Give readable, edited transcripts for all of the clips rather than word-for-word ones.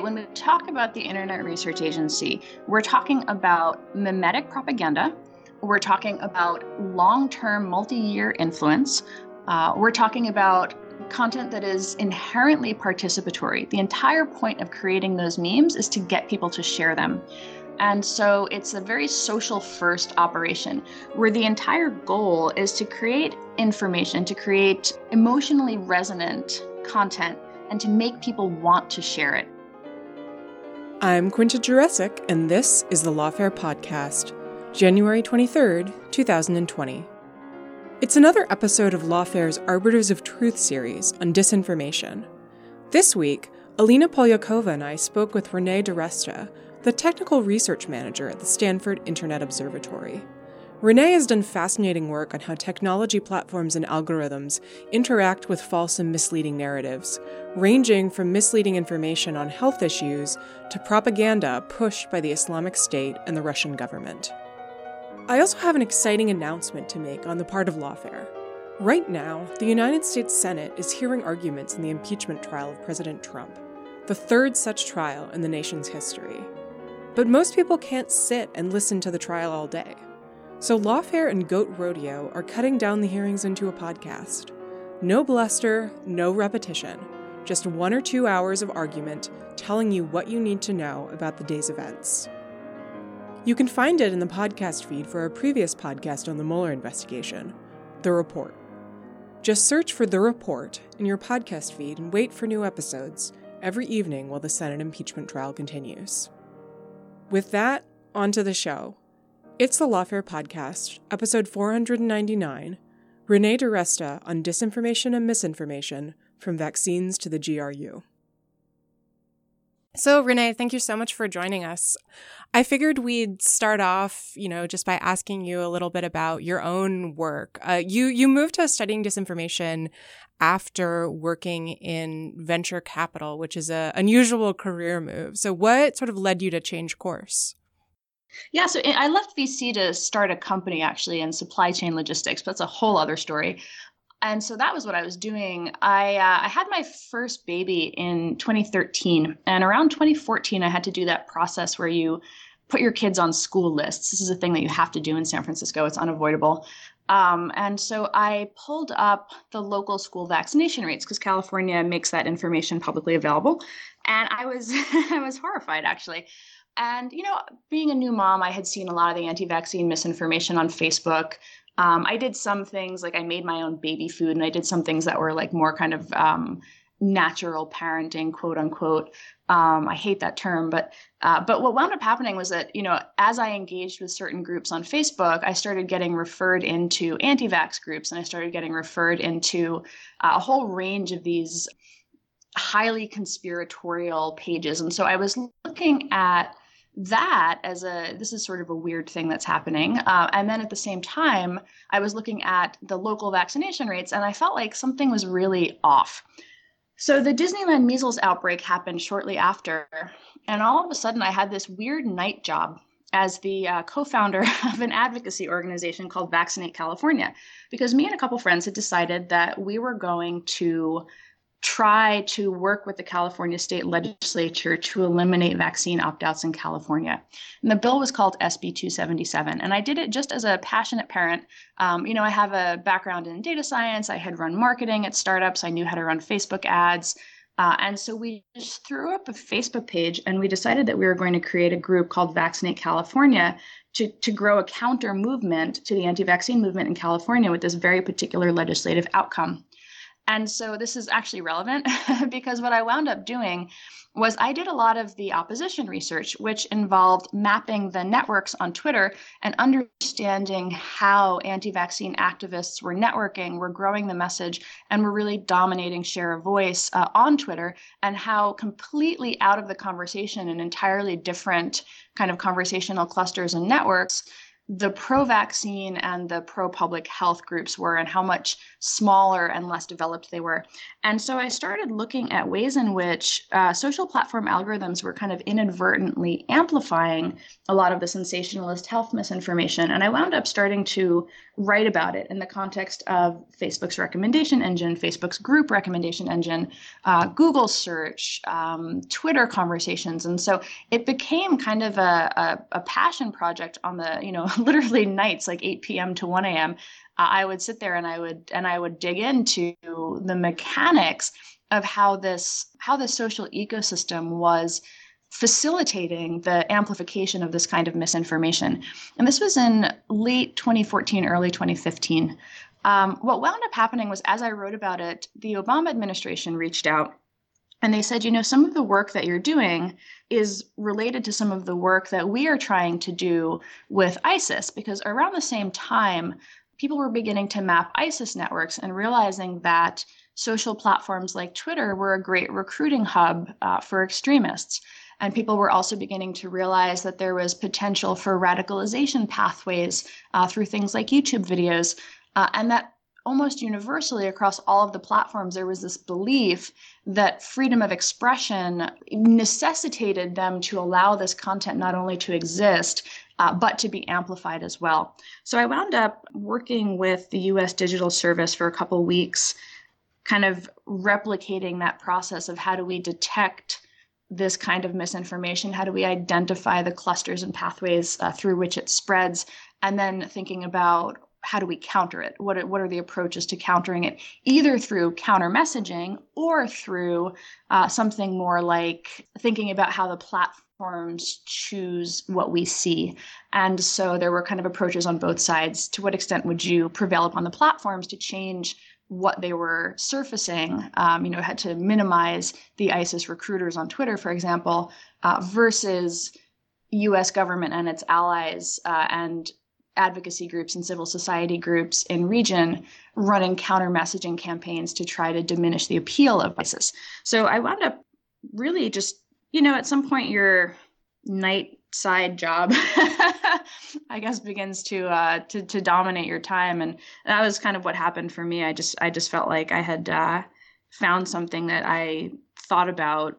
When we talk about the Internet Research Agency, we're talking about mimetic propaganda. We're talking about long-term, multi-year influence. We're talking about content that is inherently participatory. The entire point of creating those memes is to get people to share them. And so it's a very social-first operation where the entire goal is to create information, to create emotionally resonant content, and to make people want to share it. I'm Quinta Jurecic, and this is the Lawfare Podcast, January 23rd, 2020. It's another episode of Lawfare's Arbiters of Truth series on disinformation. This week, Alina Polyakova and I spoke with Renee DiResta, the technical research manager at the Stanford Internet Observatory. Renee has done fascinating work on how technology platforms and algorithms interact with false and misleading narratives, ranging from misleading information on health issues to propaganda pushed by the Islamic State and the Russian government. I also have an exciting announcement to make on the part of Lawfare. Right now, the United States Senate is hearing arguments in the impeachment trial of President Trump, the third such trial in the nation's history. But most people can't sit and listen to the trial all day. So Lawfare and Goat Rodeo are cutting down the hearings into a podcast. No bluster, no repetition, just 1 or 2 hours of argument telling you what you need to know about the day's events. You can find it in the podcast feed for our previous podcast on the Mueller investigation, The Report. Just search for The Report in your podcast feed and wait for new episodes every evening while the Senate impeachment trial continues. With that, on to the show. It's the Lawfare Podcast, episode 499, Renee DiResta on disinformation and misinformation, from vaccines to the GRU. So, Renee, thank you so much for joining us. I figured we'd start off, just by asking you a little bit about your own work. You moved to studying disinformation after working in venture capital, which is an unusual career move. So what sort of led you to change course? Yeah, so I left VC to start a company actually in supply chain logistics, but that's a whole other story. And so that was what I was doing. I had my first baby in 2013, and around 2014, I had to do that process where you put your kids on school lists. This is a thing that you have to do in San Francisco. It's unavoidable. And so I pulled up the local school vaccination rates because California makes that information publicly available. And I was I was horrified, actually. And, being a new mom, I had seen a lot of the anti-vaccine misinformation on Facebook. I did some things like I made my own baby food, and I did some things that were like more kind of natural parenting, quote unquote. I hate that term, but what wound up happening was that, as I engaged with certain groups on Facebook, I started getting referred into anti-vax groups, and I started getting referred into a whole range of these highly conspiratorial pages. And so I was looking at that as this is sort of a weird thing that's happening. And then at the same time, I was looking at the local vaccination rates, and I felt like something was really off. So the Disneyland measles outbreak happened shortly after, and all of a sudden I had this weird night job as the co-founder of an advocacy organization called Vaccinate California, because me and a couple friends had decided that we were going to try to work with the California state legislature to eliminate vaccine opt-outs in California. And the bill was called SB 277. And I did it just as a passionate parent. I have a background in data science. I had run marketing at startups. I knew how to run Facebook ads. And so we just threw up a Facebook page, and we decided that we were going to create a group called Vaccinate California to grow a counter movement to the anti-vaccine movement in California with this very particular legislative outcome. And so this is actually relevant because what I wound up doing was I did a lot of the opposition research, which involved mapping the networks on Twitter and understanding how anti-vaccine activists were networking, were growing the message, and were really dominating share of voice on Twitter, and how completely out of the conversation and entirely different kind of conversational clusters and networks the pro-vaccine and the pro-public health groups were, and how much smaller and less developed they were. And so I started looking at ways in which social platform algorithms were kind of inadvertently amplifying a lot of the sensationalist health misinformation. And I wound up starting to write about it in the context of Facebook's recommendation engine, Facebook's group recommendation engine, Google search, Twitter conversations. And so it became kind of a passion project on the, literally nights like 8 p.m. to 1 a.m. I would sit there and I would dig into the mechanics of how this social ecosystem was facilitating the amplification of this kind of misinformation. And this was in late 2014, early 2015. What wound up happening was, as I wrote about it, the Obama administration reached out and they said, some of the work that you're doing is related to some of the work that we are trying to do with ISIS, because around the same time, people were beginning to map ISIS networks and realizing that social platforms like Twitter were a great recruiting hub for extremists. And people were also beginning to realize that there was potential for radicalization pathways through things like YouTube videos, and that almost universally across all of the platforms, there was this belief that freedom of expression necessitated them to allow this content not only to exist, but to be amplified as well. So I wound up working with the U.S. Digital Service for a couple of weeks, kind of replicating that process of how do we detect this kind of misinformation, how do we identify the clusters and pathways through which it spreads, and then thinking about how do we counter it? What are the approaches to countering it, either through counter messaging or through something more like thinking about how the platforms choose what we see. And so there were kind of approaches on both sides. To what extent would you prevail upon the platforms to change what they were surfacing, had to minimize the ISIS recruiters on Twitter, for example, versus U.S. government and its allies and advocacy groups and civil society groups in region running counter-messaging campaigns to try to diminish the appeal of ISIS. So I wound up really just, at some point your night side job, I guess, begins to dominate your time, and that was kind of what happened for me. I just felt like I had found something that I thought about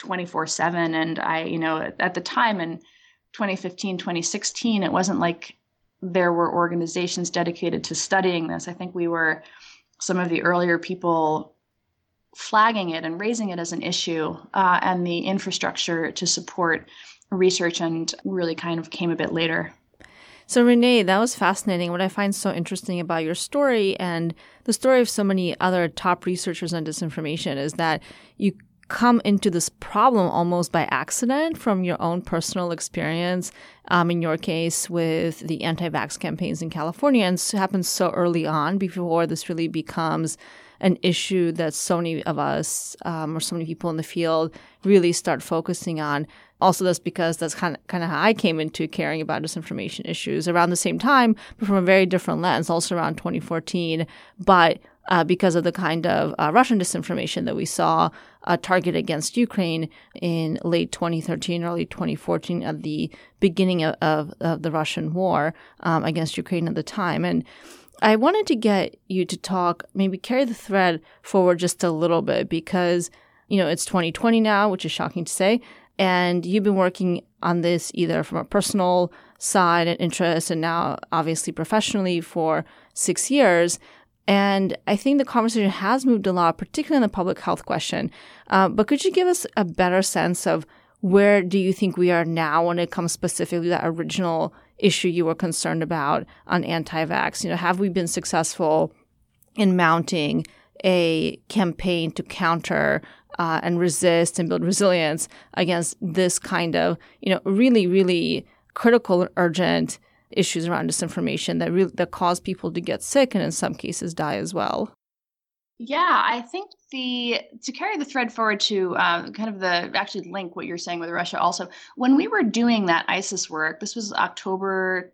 24/7, and I, at the time in 2015, 2016, it wasn't like there were organizations dedicated to studying this. I think we were some of the earlier people flagging it and raising it as an issue, and the infrastructure to support research and really kind of came a bit later. So Renee, that was fascinating. What I find so interesting about your story and the story of so many other top researchers on disinformation is that you come into this problem almost by accident from your own personal experience, in your case with the anti-vax campaigns in California, and it happens so early on before this really becomes an issue that so many of us or so many people in the field really start focusing on. Also, that's because that's kind of how I came into caring about disinformation issues around the same time, but from a very different lens, also around 2014. But because of the kind of Russian disinformation that we saw targeted against Ukraine in late 2013, early 2014, at the beginning of the Russian war against Ukraine at the time. And I wanted to get you to talk, maybe carry the thread forward just a little bit because, it's 2020 now, which is shocking to say. And you've been working on this either from a personal side and interest and now obviously professionally for 6 years. And I think the conversation has moved a lot, particularly on the public health question. But could you give us a better sense of where do you think we are now when it comes specifically to that original issue you were concerned about on anti-vax? Have we been successful in mounting a campaign to counter and resist and build resilience against this kind of, really, really critical and urgent issues around disinformation that cause people to get sick and in some cases die as well? Yeah, I think to carry the thread forward to kind of actually link what you're saying with Russia also, when we were doing that ISIS work, this was October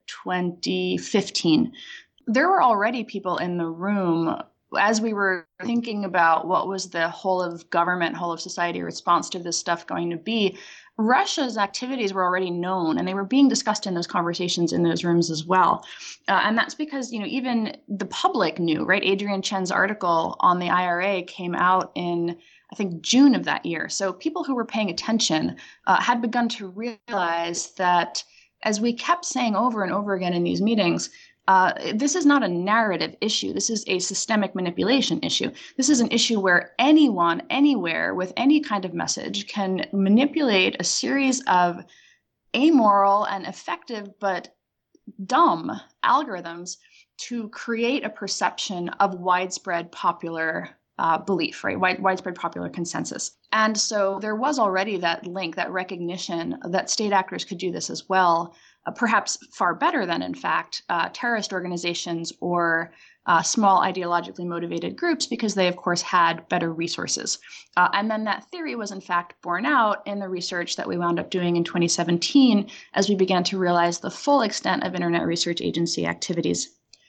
2015, there were already people in the room as we were thinking about what was the whole of government, whole of society response to this stuff going to be. Russia's activities were already known, and they were being discussed in those conversations in those rooms as well. And that's because, even the public knew, right? Adrian Chen's article on the IRA came out in, I think, June of that year. So people who were paying attention had begun to realize that, as we kept saying over and over again in these meetings, this is not a narrative issue. This is a systemic manipulation issue. This is an issue where anyone, anywhere, with any kind of message can manipulate a series of amoral and effective but dumb algorithms to create a perception of widespread popular belief, right? Widespread popular consensus. And so there was already that link, that recognition that state actors could do this as well, perhaps far better than, in fact, terrorist organizations or small ideologically motivated groups, because they, of course, had better resources. And then that theory was, in fact, borne out in the research that we wound up doing in 2017 as we began to realize the full extent of Internet Research Agency activities.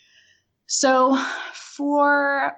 So for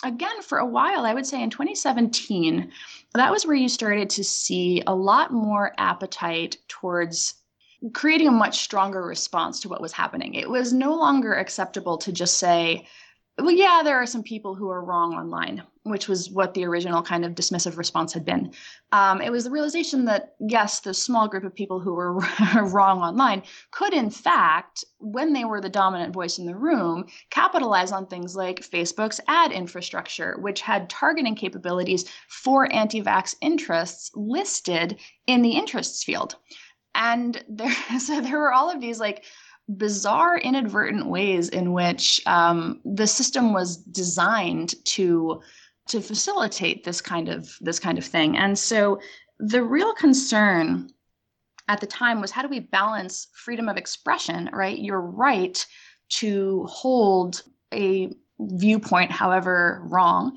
a while, I would say in 2017, that was where you started to see a lot more appetite towards creating a much stronger response to what was happening. It was no longer acceptable to just say, well, yeah, there are some people who are wrong online, which was what the original kind of dismissive response had been. It was the realization that, yes, the small group of people who were wrong online could, in fact, when they were the dominant voice in the room, capitalize on things like Facebook's ad infrastructure, which had targeting capabilities for anti-vax interests listed in the interests field. And there were all of these bizarre, inadvertent ways in which the system was designed to facilitate this kind of thing. And so the real concern at the time was, how do we balance freedom of expression, right? Your right to hold a viewpoint, however wrong,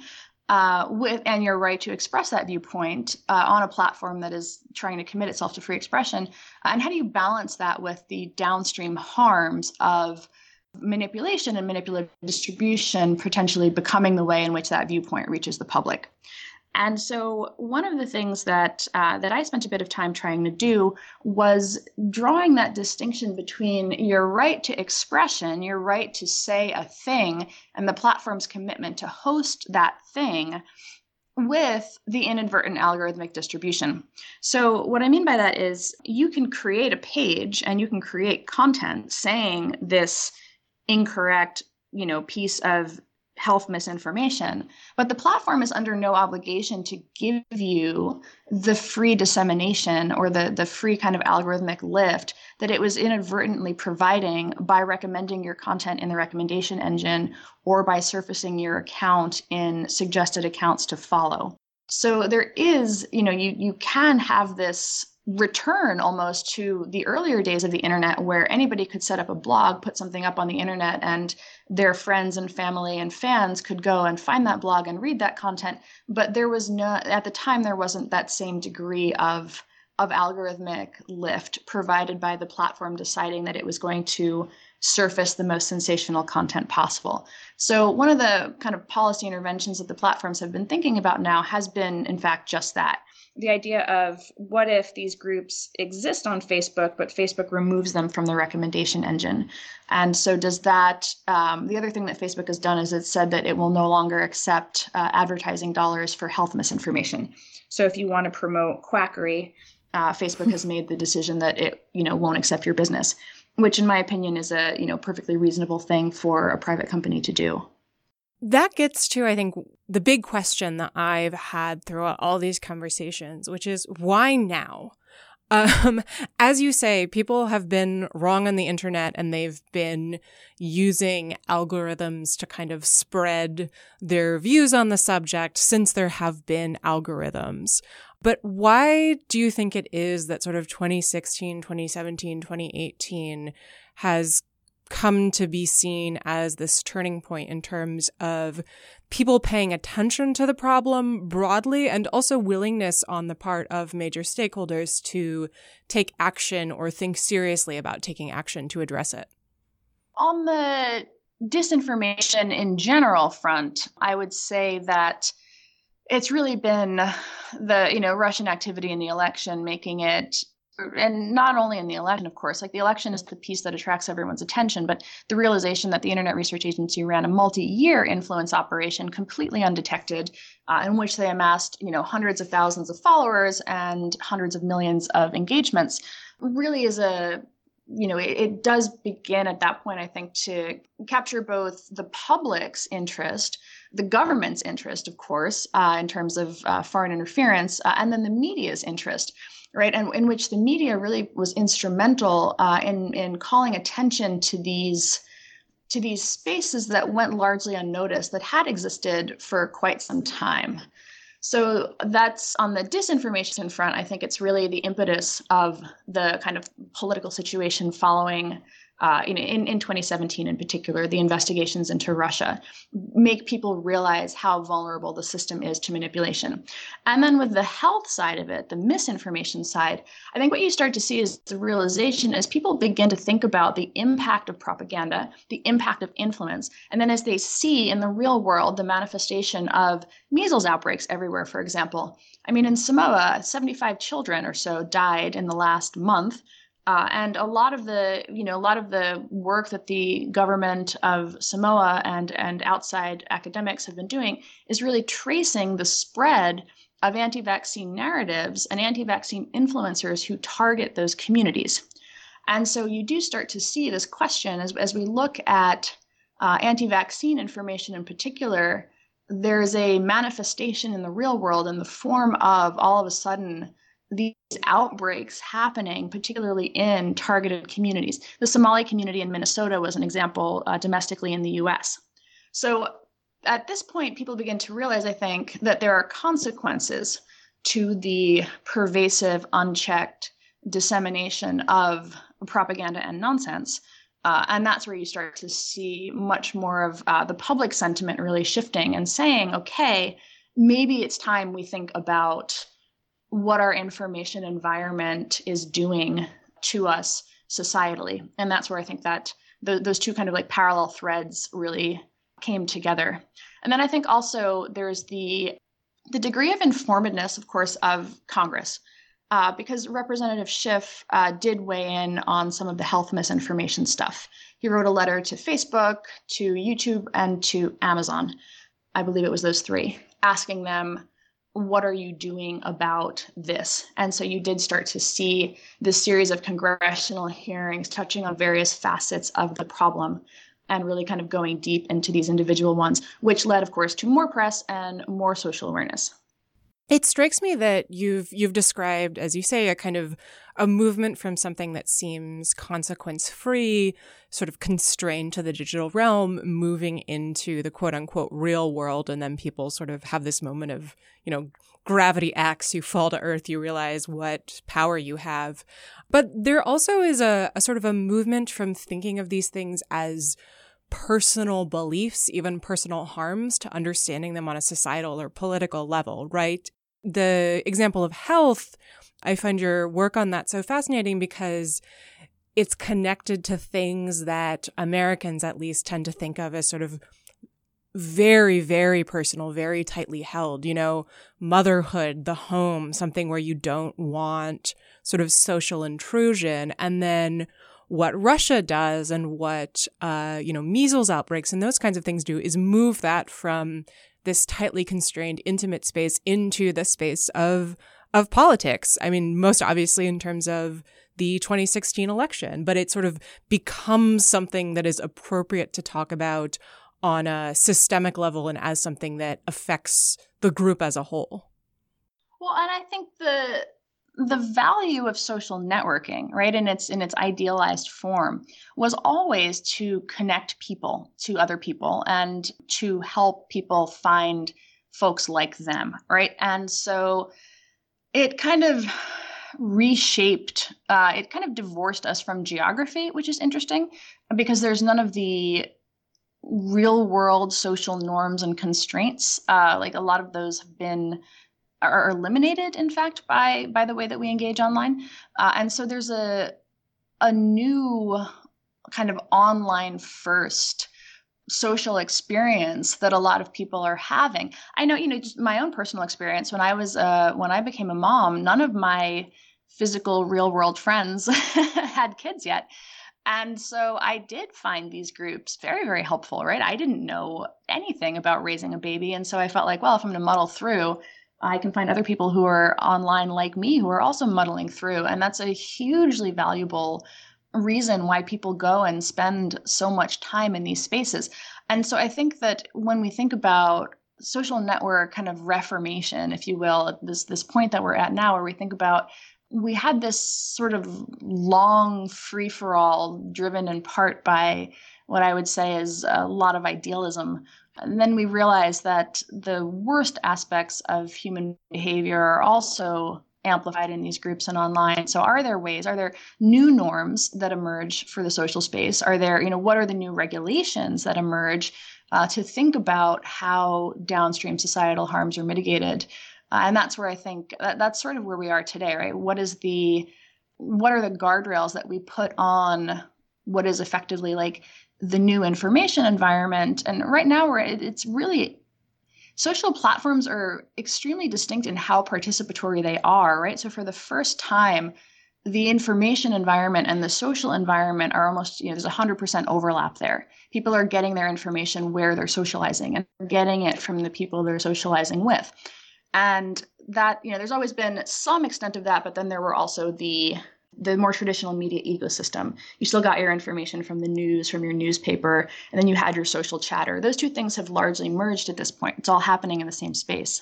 and your right to express that viewpoint on a platform that is trying to commit itself to free expression. And how do you balance that with the downstream harms of manipulation and manipulative distribution potentially becoming the way in which that viewpoint reaches the public? And so one of the things that I spent a bit of time trying to do was drawing that distinction between your right to expression, your right to say a thing, and the platform's commitment to host that thing with the inadvertent algorithmic distribution. So what I mean by that is you can create a page and you can create content saying this incorrect, piece of health misinformation, but the platform is under no obligation to give you the free dissemination or the free kind of algorithmic lift that it was inadvertently providing by recommending your content in the recommendation engine or by surfacing your account in suggested accounts to follow. So there is, you can have this return almost to the earlier days of the internet, where anybody could set up a blog, put something up on the internet, and their friends and family and fans could go and find that blog and read that content. But there was at the time, there wasn't that same degree of algorithmic lift provided by the platform deciding that it was going to surface the most sensational content possible. So one of the kind of policy interventions that the platforms have been thinking about now has been, in fact, just that. The idea of, what if these groups exist on Facebook, but Facebook removes them from the recommendation engine? And so does that, the other thing that Facebook has done is it said that it will no longer accept advertising dollars for health misinformation. So if you want to promote quackery, Facebook has made the decision that it, won't accept your business, which in my opinion is a, perfectly reasonable thing for a private company to do. That gets to, I think, the big question that I've had throughout all these conversations, which is, why now? As you say, people have been wrong on the internet and they've been using algorithms to kind of spread their views on the subject since there have been algorithms. But why do you think it is that sort of 2016, 2017, 2018 has come to be seen as this turning point in terms of people paying attention to the problem broadly and also willingness on the part of major stakeholders to take action or think seriously about taking action to address it? On the disinformation in general front, I would say that it's really been the, Russian activity in the election making it, and not only in the election, of course, the election is the piece that attracts everyone's attention, but the realization that the Internet Research Agency ran a multi-year influence operation completely undetected, in which they amassed, hundreds of thousands of followers and hundreds of millions of engagements, really is a it does begin at that point, I think, to capture both the public's interest, the government's interest, of course, in terms of foreign interference, and then the media's interest, right? And in which the media really was instrumental in calling attention to these spaces that went largely unnoticed, that had existed for quite some time. So that's on the disinformation front. I think it's really the impetus of the kind of political situation following, in 2017 in particular, the investigations into Russia, make people realize how vulnerable the system is to manipulation. And then with the health side of it, the misinformation side, I think what you start to see is the realization as people begin to think about the impact of propaganda, the impact of influence, and then as they see in the real world the manifestation of measles outbreaks everywhere, for example. I mean, in Samoa, 75 children or so died in the last month. And a lot of the work that the government of Samoa and outside academics have been doing is really tracing the spread of anti-vaccine narratives and anti-vaccine influencers who target those communities. And so you do start to see this question as we look at anti-vaccine information in particular. There's a manifestation in the real world in the form of all of a sudden these outbreaks happening, particularly in targeted communities. The Somali community in Minnesota was an example domestically in the US. So at this point, people begin to realize, I think, that there are consequences to the pervasive, unchecked dissemination of propaganda and nonsense. And that's where you start to see much more of the public sentiment really shifting and saying, okay, maybe it's time we think about what our information environment is doing to us societally. And that's where I think that those two kind of like parallel threads really came together. And then I think also there's the degree of informedness, of course, of Congress, because Representative Schiff did weigh in on some of the health misinformation stuff. He wrote a letter to Facebook, to YouTube, and to Amazon. I believe it was those three, asking them, what are you doing about this? And so you did start to see this series of congressional hearings touching on various facets of the problem and really kind of going deep into these individual ones, which led, of course, to more press and more social awareness. It strikes me that you've described, as you say, a kind of a movement from something that seems consequence-free, sort of constrained to the digital realm, moving into the quote-unquote real world, and then people sort of have this moment of, gravity acts, you fall to earth, you realize what power you have. But there also is a sort of a movement from thinking of these things as personal beliefs, even personal harms, to understanding them on a societal or political level, right? The example of health, I find your work on that so fascinating because it's connected to things that Americans at least tend to think of as sort of very, very personal, very tightly held, motherhood, the home, something where you don't want sort of social intrusion. And then what Russia does and what, measles outbreaks and those kinds of things do is move that from this tightly constrained, intimate space into the space of politics. I mean, most obviously in terms of the 2016 election, but it sort of becomes something that is appropriate to talk about on a systemic level and as something that affects the group as a whole. Well, and I think the value of social networking, right, in its idealized form, was always to connect people to other people and to help people find folks like them, right? And so it kind of reshaped, it kind of divorced us from geography, which is interesting because there's none of the real world social norms and constraints. Like a lot of those are eliminated, in fact, by the way that we engage online. And so there's a new kind of online first social experience that a lot of people are having. I know, just my own personal experience when I became a mom, none of my physical real world friends had kids yet. And so I did find these groups very, very helpful, right? I didn't know anything about raising a baby. And so I felt like, well, if I'm going to muddle through, I can find other people who are online like me who are also muddling through. And that's a hugely valuable reason why people go and spend so much time in these spaces. And so I think that when we think about social network kind of reformation, if you will, this point that we're at now, where we think about, we had this sort of long free-for-all driven in part by what I would say is a lot of idealism. And then we realized that the worst aspects of human behavior are also amplified in these groups and online. So are there new norms that emerge for the social space? Are there, what are the new regulations that emerge to think about how downstream societal harms are mitigated? And that's where I think that's sort of where we are today, right? What are the guardrails that we put on what is effectively like the new information environment? And right now it's really, social platforms are extremely distinct in how participatory they are, right? So for the first time, the information environment and the social environment are almost, there's 100% overlap there. People are getting their information where they're socializing and getting it from the people they're socializing with. And that, there's always been some extent of that, but then there were also the more traditional media ecosystem. You still got your information from the news, from your newspaper, and then you had your social chatter. Those two things have largely merged at this point. It's all happening in the same space.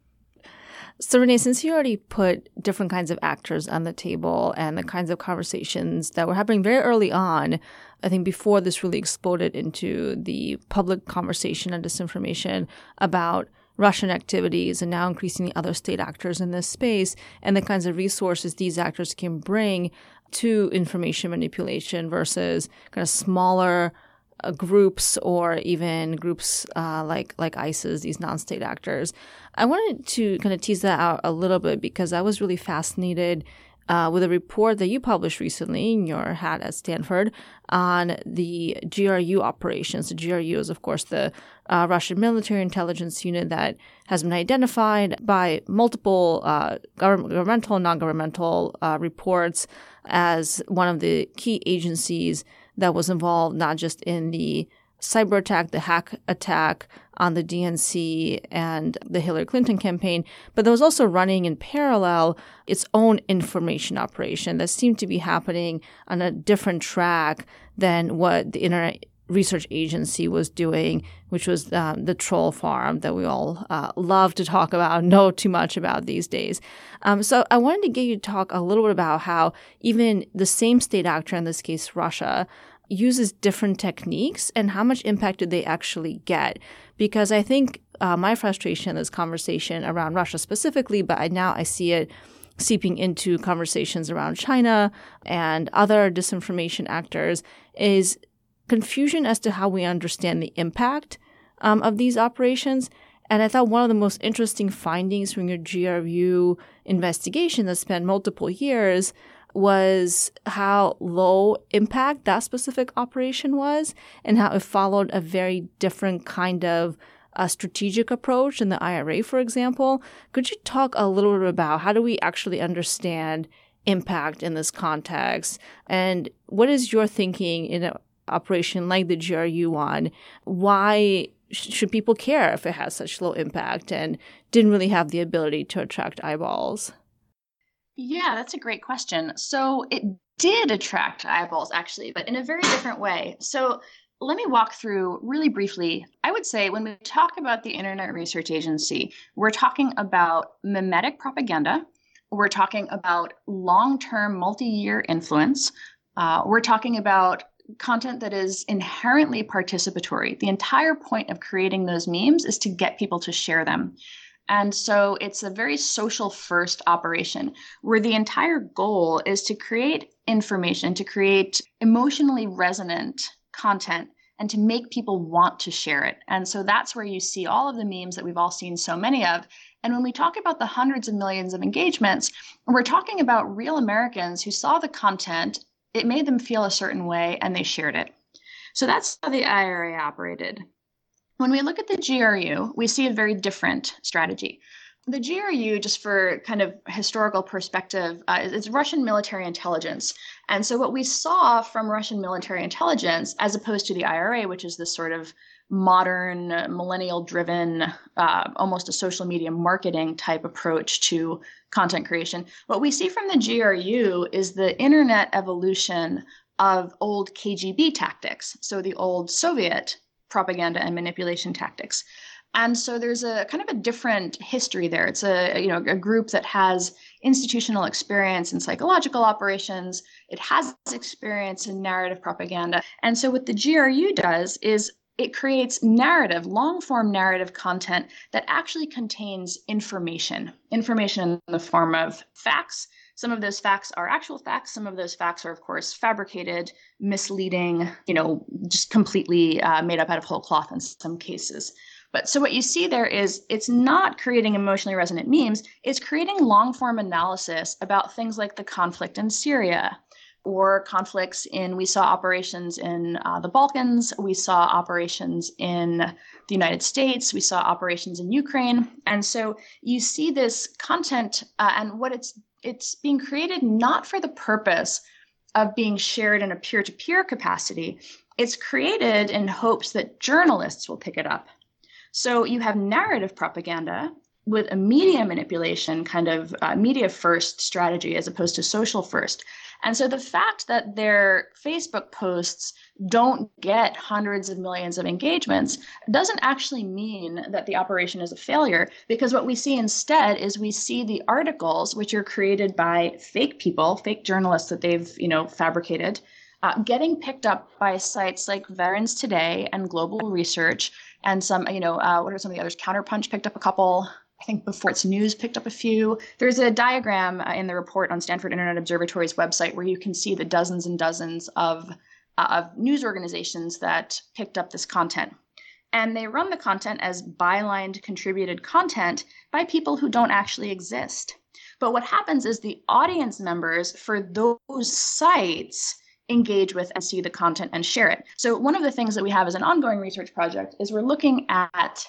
So Renee, since you already put different kinds of actors on the table and the kinds of conversations that were happening very early on, I think before this really exploded into the public conversation and disinformation about Russian activities and now increasingly other state actors in this space and the kinds of resources these actors can bring to information manipulation versus kind of smaller groups or even groups like ISIS, these non-state actors. I wanted to kind of tease that out a little bit because I was really fascinated with a report that you published recently in your hat at Stanford on the GRU operations. The GRU is, of course, the Russian military intelligence unit that has been identified by multiple governmental and non-governmental reports as one of the key agencies that was involved not just in the cyber attack, the hack attack on the DNC and the Hillary Clinton campaign, but that was also running in parallel its own information operation that seemed to be happening on a different track than what the Internet Research Agency was doing, which was the troll farm that we all love to talk about, know too much about these days. So I wanted to get you to talk a little bit about how even the same state actor, in this case Russia, uses different techniques and how much impact do they actually get? Because I think my frustration in this conversation around Russia specifically, but now I see it seeping into conversations around China and other disinformation actors, is confusion as to how we understand the impact of these operations. And I thought one of the most interesting findings from your GRU investigation that spanned multiple years was how low impact that specific operation was and how it followed a very different kind of strategic approach than the IRA, for example. Could you talk a little bit about how do we actually understand impact in this context? And what is your thinking in an operation like the GRU one? Why should people care if it has such low impact and didn't really have the ability to attract eyeballs? Yeah, that's a great question. So it did attract eyeballs, actually, but in a very different way. So let me walk through really briefly. I would say when we talk about the Internet Research Agency, we're talking about mimetic propaganda. We're talking about long-term, multi-year influence. We're talking about content that is inherently participatory. The entire point of creating those memes is to get people to share them. And so it's a very social first operation where the entire goal is to create information, to create emotionally resonant content, and to make people want to share it. And so that's where you see all of the memes that we've all seen so many of. And when we talk about the hundreds of millions of engagements, we're talking about real Americans who saw the content, it made them feel a certain way, and they shared it. So that's how the IRA operated. When we look at the GRU, we see a very different strategy. The GRU, just for kind of historical perspective, is Russian military intelligence. And so what we saw from Russian military intelligence, as opposed to the IRA, which is this sort of modern, millennial-driven, almost a social media marketing type approach to content creation, what we see from the GRU is the internet evolution of old KGB tactics, so the old Soviet propaganda and manipulation tactics. And so there's a kind of a different history there. It's a group that has institutional experience in psychological operations. It has experience in narrative propaganda. And so what the GRU does is it creates narrative, long-form narrative content that actually contains information in the form of facts. Some of those facts are actual facts. Some of those facts are, of course, fabricated, misleading, just completely made up out of whole cloth in some cases. But so what you see there is it's not creating emotionally resonant memes. It's creating long-form analysis about things like the conflict in Syria or conflicts we saw operations in the Balkans. We saw operations in the United States. We saw operations in Ukraine. And so you see this content and what it's being created not for the purpose of being shared in a peer-to-peer capacity. It's created in hopes that journalists will pick it up. So you have narrative propaganda with a media manipulation kind of media first strategy as opposed to social first. And so the fact that their Facebook posts don't get hundreds of millions of engagements doesn't actually mean that the operation is a failure, because what we see instead is we see the articles, which are created by fake people, fake journalists that they've fabricated, getting picked up by sites like Veterans Today and Global Research and some, what are some of the others? Counterpunch picked up a couple. I think Before News picked up a few. There's a diagram in the report on Stanford Internet Observatory's website where you can see the dozens and dozens of news organizations that picked up this content. And they run the content as bylined contributed content by people who don't actually exist. But what happens is the audience members for those sites engage with and see the content and share it. So one of the things that we have as an ongoing research project is we're looking at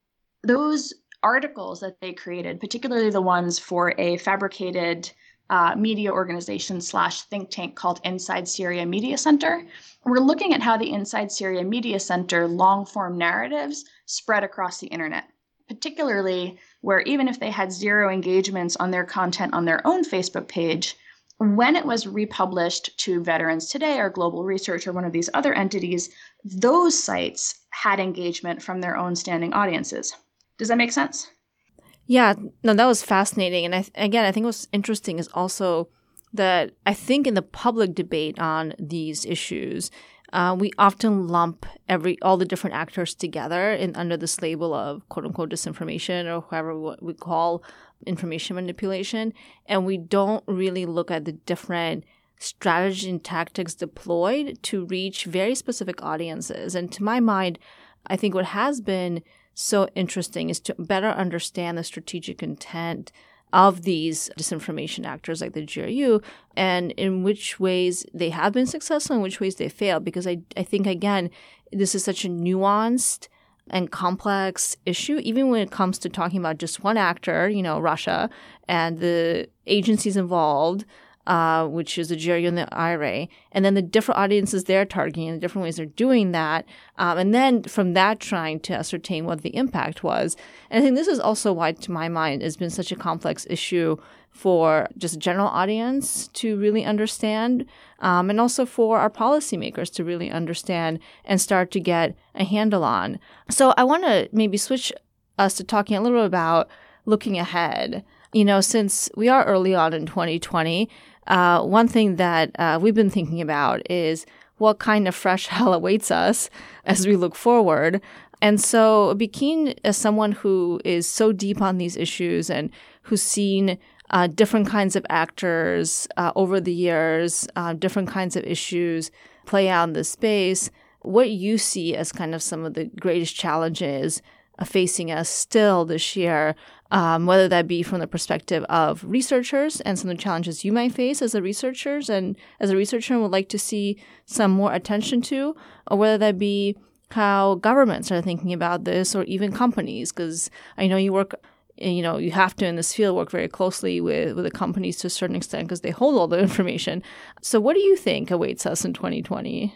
those articles that they created, particularly the ones for a fabricated media organization / think tank called Inside Syria Media Center. We're looking at how the Inside Syria Media Center long-form narratives spread across the internet, particularly where even if they had 0 engagements on their content on their own Facebook page, when it was republished to Veterans Today or Global Research or one of these other entities, those sites had engagement from their own standing audiences. Does that make sense? Yeah, no, that was fascinating. And I think what's interesting is also that I think in the public debate on these issues, we often lump all the different actors together under this label of quote unquote disinformation or whatever we call information manipulation. And we don't really look at the different strategies and tactics deployed to reach very specific audiences. And to my mind, I think what has been so interesting is to better understand the strategic intent of these disinformation actors like the GRU and in which ways they have been successful and which ways they failed. Because I think, again, this is such a nuanced and complex issue, even when it comes to talking about just one actor, Russia, and the agencies involved, which is the GRU and the IRA, and then the different audiences they're targeting and the different ways they're doing that. And then from that, trying to ascertain what the impact was. And I think this is also why, to my mind, has been such a complex issue for just a general audience to really understand, and also for our policymakers to really understand and start to get a handle on. So I want to maybe switch us to talking a little bit about looking ahead. Since we are early on in 2020, one thing that we've been thinking about is what kind of fresh hell awaits us as we look forward. And so be keen, as someone who is so deep on these issues and who's seen different kinds of actors over the years, different kinds of issues play out in this space, what you see as kind of some of the greatest challenges facing us still this year, whether that be from the perspective of researchers and some of the challenges you might face as a researcher and would like to see some more attention to, or whether that be how governments are thinking about this, or even companies, because I know you work, you have to in this field work very closely with the companies to a certain extent because they hold all the information. So what do you think awaits us in 2020?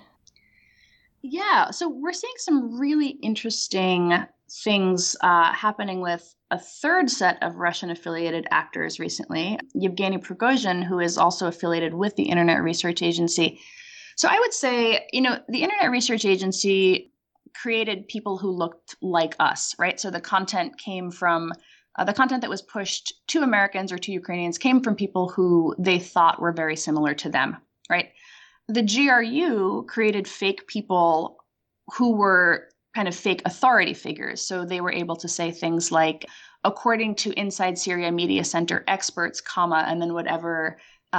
Yeah, so we're seeing some really interesting things happening with a third set of Russian-affiliated actors recently. Yevgeny Prigozhin, who is also affiliated with the Internet Research Agency, So I would say, the Internet Research Agency created people who looked like us, right? So the content came from the content that was pushed to Americans or to Ukrainians came from people who they thought were very similar to them, right? The GRU created fake people who were kind of fake authority figures. So they were able to say things like, according to Inside Syria Media Center experts, and then whatever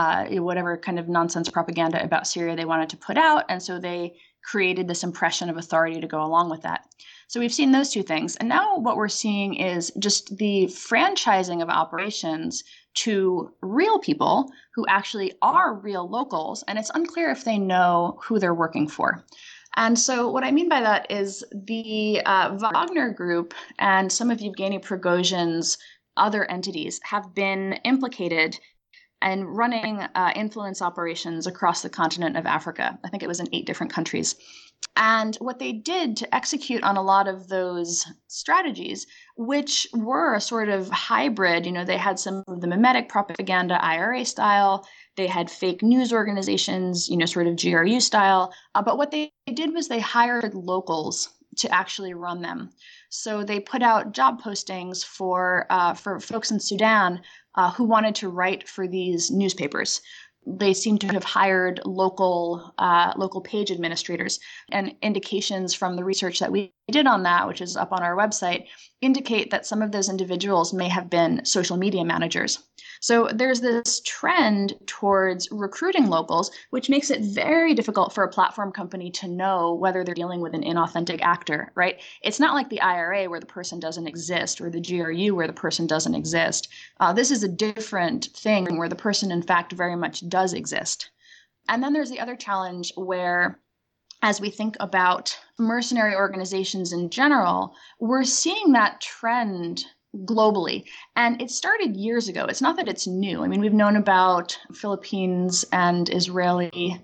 kind of nonsense propaganda about Syria they wanted to put out. And so they created this impression of authority to go along with that. So we've seen those two things. And now what we're seeing is just the franchising of operations to real people who actually are real locals. And it's unclear if they know who they're working for. And so what I mean by that is the Wagner Group and some of Yevgeny Prigozhin's other entities have been implicated and running influence operations across the continent of Africa. I think it was in 8 different countries. And what they did to execute on a lot of those strategies, which were a sort of hybrid, they had some of the mimetic propaganda IRA style, they had fake news organizations, sort of GRU style. But what they did was they hired locals to actually run them. So they put out job postings for folks in Sudan who wanted to write for these newspapers. They seem to have hired local page administrators, and indications from the research that we did on that, which is up on our website, indicate that some of those individuals may have been social media managers. So there's this trend towards recruiting locals, which makes it very difficult for a platform company to know whether they're dealing with an inauthentic actor, right? It's not like the IRA where the person doesn't exist, or the GRU where the person doesn't exist. This is a different thing where the person, in fact, very much does exist. And then there's the other challenge where, as we think about mercenary organizations in general, we're seeing that trend globally. And it started years ago. It's not that it's new. I mean, we've known about Philippines and Israeli,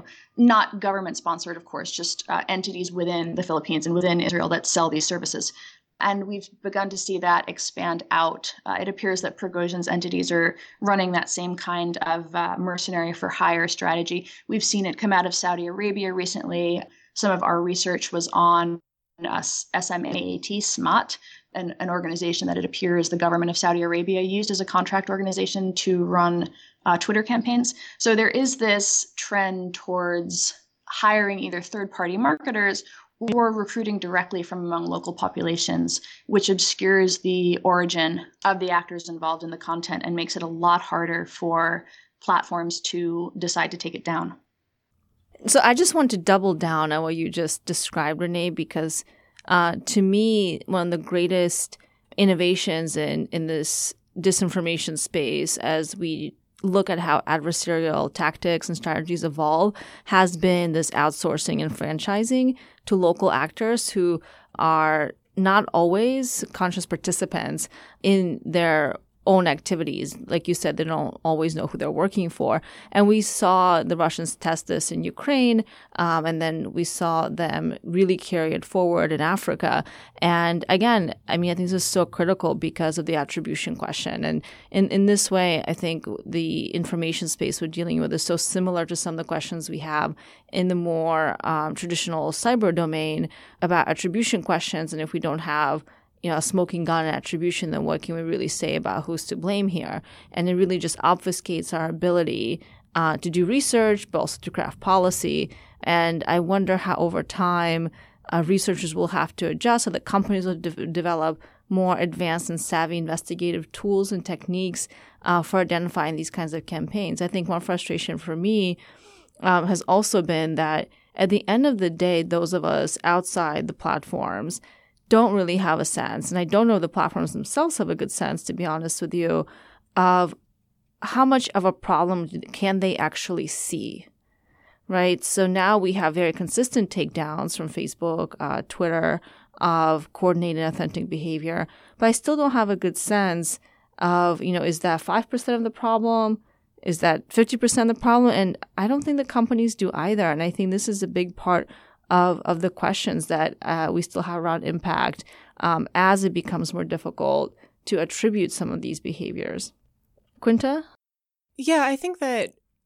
not government sponsored, of course, just entities within the Philippines and within Israel that sell these services. And we've begun to see that expand out. It appears that Prigozhin's entities are running that same kind of mercenary for hire strategy. We've seen it come out of Saudi Arabia recently. Some of our research was on SMAAT, SMAT, an organization that it appears the government of Saudi Arabia used as a contract organization to run Twitter campaigns. So there is this trend towards hiring either third-party marketers or recruiting directly from among local populations, which obscures the origin of the actors involved in the content and makes it a lot harder for platforms to decide to take it down. So I just want to double down on what you just described, Renee, because to me, one of the greatest innovations in this disinformation space, as we look at how adversarial tactics and strategies evolve, has been this outsourcing and franchising to local actors who are not always conscious participants in their own activities. Like you said, they don't always know who they're working for. And we saw the Russians test this in Ukraine, and then we saw them really carry it forward in Africa. And again, I think this is so critical because of the attribution question. And in this way, I think the information space we're dealing with is so similar to some of the questions we have in the more traditional cyber domain about attribution questions. And if we don't have a smoking gun and attribution, then what can we really say about who's to blame here? And it really just obfuscates our ability to do research, but also to craft policy. And I wonder how over time researchers will have to adjust, so that companies will develop more advanced and savvy investigative tools and techniques for identifying these kinds of campaigns. I think one frustration for me has also been that at the end of the day, those of us outside the platforms don't really have a sense, and I don't know if the platforms themselves have a good sense, to be honest with you, of how much of a problem can they actually see, right? So now we have very consistent takedowns from Facebook, Twitter, of coordinated authentic behavior, but I still don't have a good sense of, is that 5% of the problem? Is that 50% of the problem? And I don't think the companies do either, and I think this is a big part of the questions that we still have around impact as it becomes more difficult to attribute some of these behaviors. Quinta? Yeah, I think that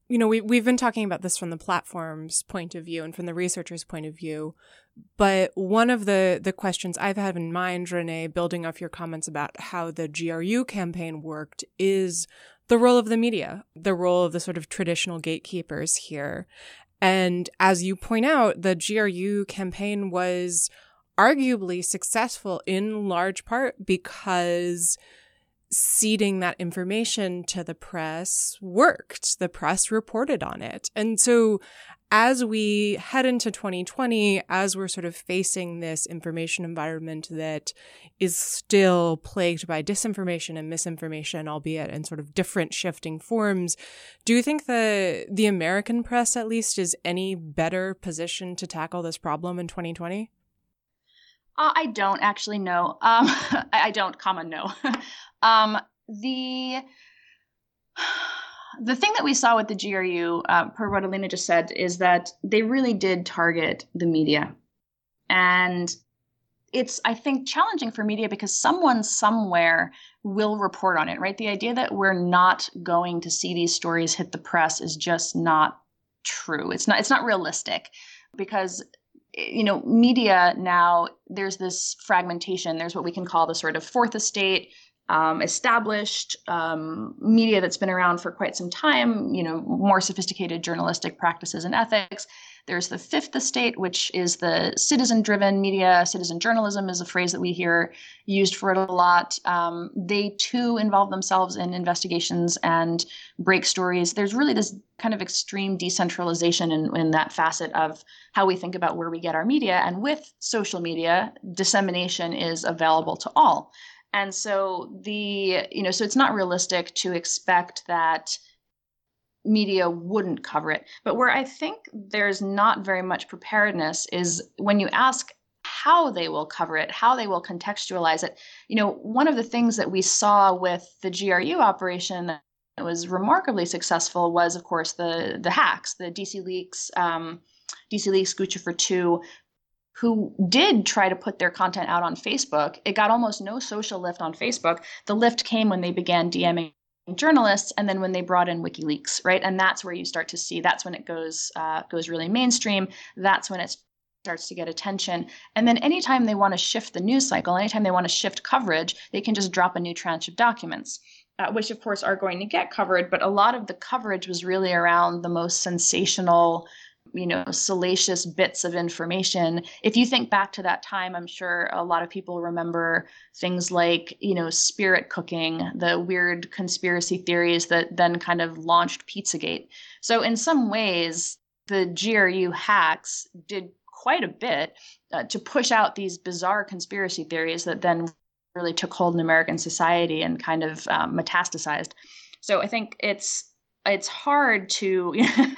we've been talking about this from the platform's point of view and from the researcher's point of view, but one of the questions I've had in mind, Renee, building off your comments about how the GRU campaign worked, is the role of the media, the role of the sort of traditional gatekeepers here. And as you point out, the GRU campaign was arguably successful in large part because ceding that information to the press worked. The press reported on it. And so as we head into 2020, as we're sort of facing this information environment that is still plagued by disinformation and misinformation, albeit in sort of different shifting forms, do you think the American press, at least, is any better positioned to tackle this problem in 2020? I don't actually know. I don't, no. The thing that we saw with the GRU, per what Alina just said, is that they really did target the media. And it's, I think, challenging for media because someone somewhere will report on it, right? The idea that we're not going to see these stories hit the press is just not true. It's not realistic because media now, there's this fragmentation. There's what we can call the sort of fourth estate, established media that's been around for quite some time, more sophisticated journalistic practices and ethics. There's the fifth estate, which is the citizen-driven media. Citizen journalism is a phrase that we hear used for it a lot. They too involve themselves in investigations and break stories. There's really this kind of extreme decentralization in that facet of how we think about where we get our media. And with social media, dissemination is available to all. And so so it's not realistic to expect that media wouldn't cover it. But where I think there's not very much preparedness is when you ask how they will cover it, how they will contextualize it. One of the things that we saw with the GRU operation that was remarkably successful was, of course, the hacks, the DC Leaks, Guccifer 2, who did try to put their content out on Facebook. It got almost no social lift on Facebook. The lift came when they began DMing journalists, and then when they brought in WikiLeaks, right? And that's where you start to see, that's when it goes really mainstream. That's when it starts to get attention. And then anytime they want to shift the news cycle, anytime they want to shift coverage, they can just drop a new tranche of documents, which of course are going to get covered. But a lot of the coverage was really around the most sensational, salacious bits of information. If you think back to that time, I'm sure a lot of people remember things like, spirit cooking, the weird conspiracy theories that then kind of launched Pizzagate. So in some ways, the GRU hacks did quite a bit to push out these bizarre conspiracy theories that then really took hold in American society and kind of metastasized. So I think it's hard to,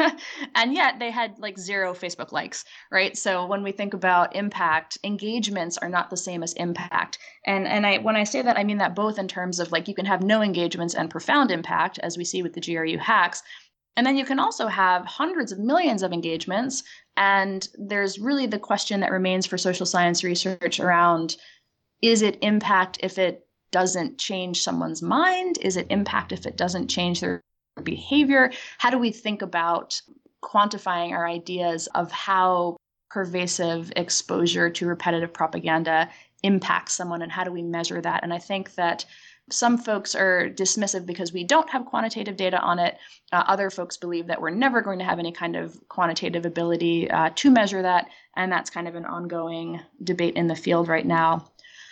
and yet they had like 0 Facebook likes, right? So when we think about impact, engagements are not the same as impact. And when I say that, I mean that both in terms of like you can have no engagements and profound impact, as we see with the GRU hacks. And then you can also have hundreds of millions of engagements. And there's really the question that remains for social science research around, is it impact if it doesn't change someone's mind? Is it impact if it doesn't change their behavior? How do we think about quantifying our ideas of how pervasive exposure to repetitive propaganda impacts someone, and how do we measure that? And I think that some folks are dismissive because we don't have quantitative data on it. Other folks believe that we're never going to have any kind of quantitative ability to measure that. And that's kind of an ongoing debate in the field right now.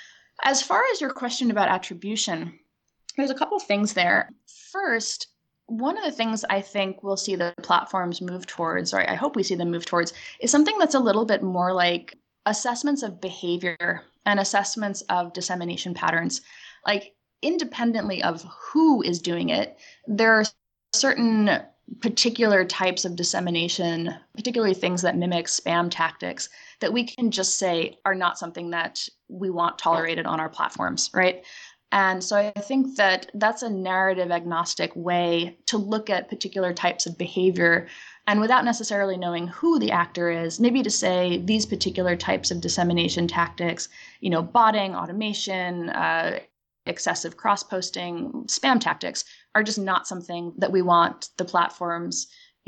As far as your question about attribution, there's a couple things there. First, one of the things I think we'll see the platforms move towards, or I hope we see them move towards, is something that's a little bit more like assessments of behavior and assessments of dissemination patterns. Like, independently of who is doing it, there are certain particular types of dissemination, particularly things that mimic spam tactics, that we can just say are not something that we want tolerated on our platforms, right? And so I think that that's a narrative agnostic way to look at particular types of behavior, and without necessarily knowing who the actor is, maybe to say these particular types of dissemination tactics, botting, automation, excessive cross-posting, spam tactics are just not something that we want the platforms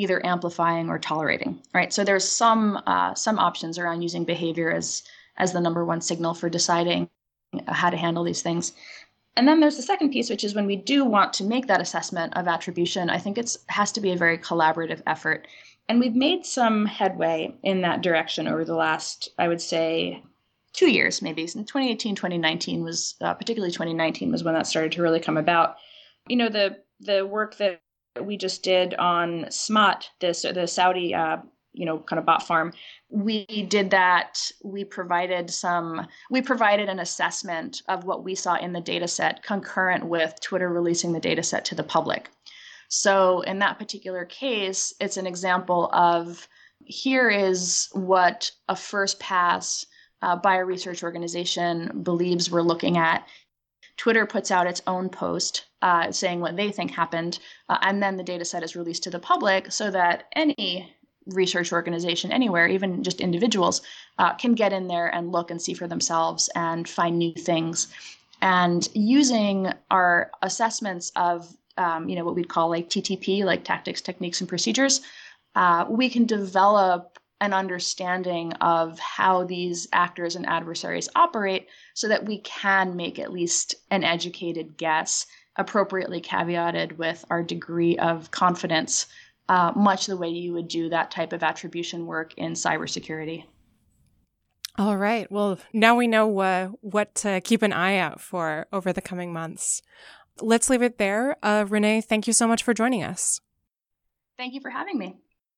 either amplifying or tolerating, right? So there's some options around using behavior as the number one signal for deciding how to handle these things. And then there's the second piece, which is when we do want to make that assessment of attribution, I think it has to be a very collaborative effort. And we've made some headway in that direction over the last, I would say, 2 years, maybe. In 2018, 2019 was, particularly 2019 was when that started to really come about. You know, the work that we just did on Smart, the Saudi, kind of bot farm, we did that. We provided an assessment of what we saw in the data set concurrent with Twitter releasing the data set to the public. So in that particular case, it's an example of here is what a first pass by a research organization believes we're looking at. Twitter puts out its own post saying what they think happened, and then the data set is released to the public so that any research organization anywhere, even just individuals, can get in there and look and see for themselves and find new things. And using our assessments of what we'd call like TTP, like tactics, techniques, and procedures, we can develop an understanding of how these actors and adversaries operate so that we can make at least an educated guess, appropriately caveated with our degree of confidence, much the way you would do that type of attribution work in cybersecurity. All right. Well, now we know what to keep an eye out for over the coming months. Let's leave it there. Renee, thank you so much for joining us. Thank you for having me.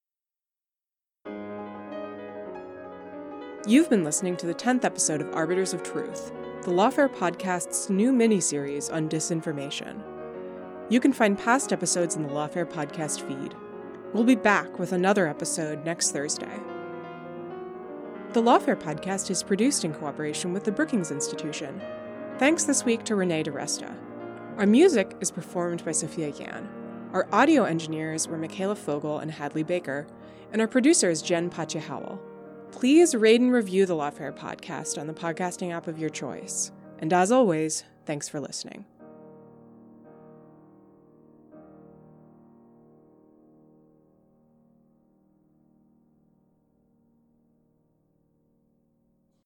You've been listening to the 10th episode of Arbiters of Truth, the Lawfare podcast's new mini-series on disinformation. You can find past episodes in the Lawfare podcast feed. We'll be back with another episode next Thursday. The Lawfare podcast is produced in cooperation with the Brookings Institution. Thanks this week to Renee DiResta. Our music is performed by Sophia Yan. Our audio engineers were Michaela Fogel and Hadley Baker, and our producer is Jen Pacha-Howell. Please rate and review the Lawfare podcast on the podcasting app of your choice. And as always, thanks for listening.